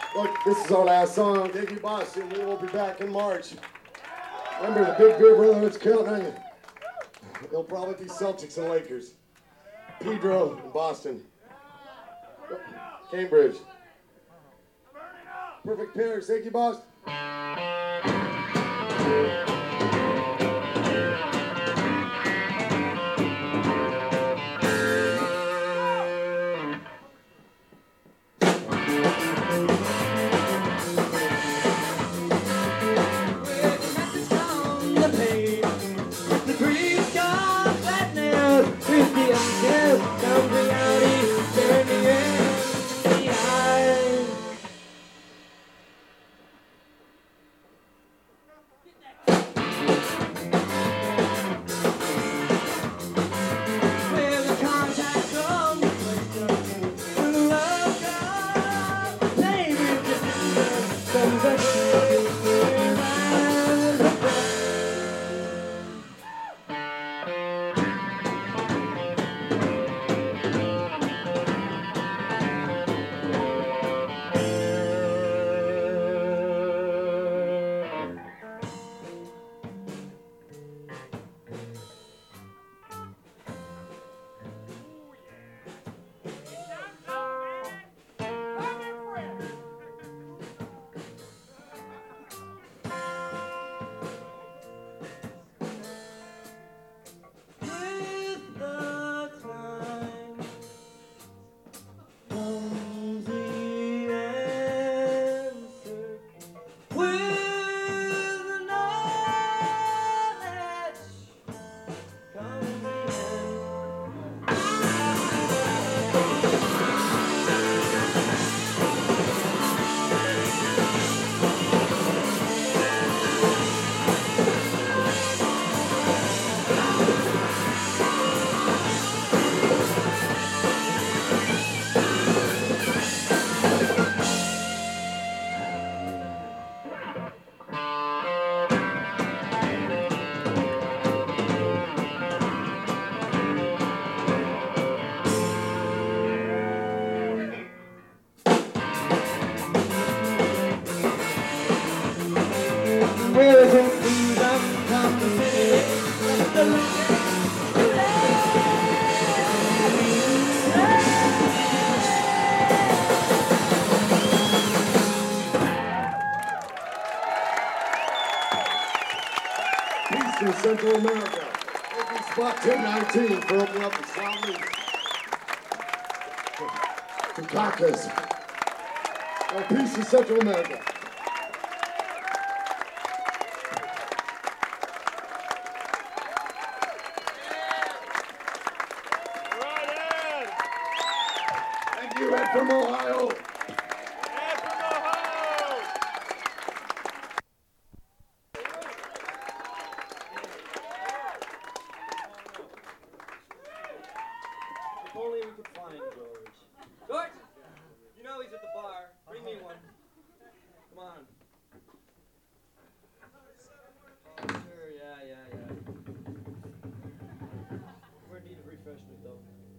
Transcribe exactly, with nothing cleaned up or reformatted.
Look, this is our last song. Thank you, Boston. We will be back in March. Remember, the big beer brother that's counting on you. It'll probably be Celtics and Lakers. Pedro in Boston. Cambridge. Perfect pairs. Thank you, Boston. Peace in Central America. Open spot ten nineteen for opening up the Swami. Dukakis. Oh, peace in Central America. Thank you, Ed from Ohio.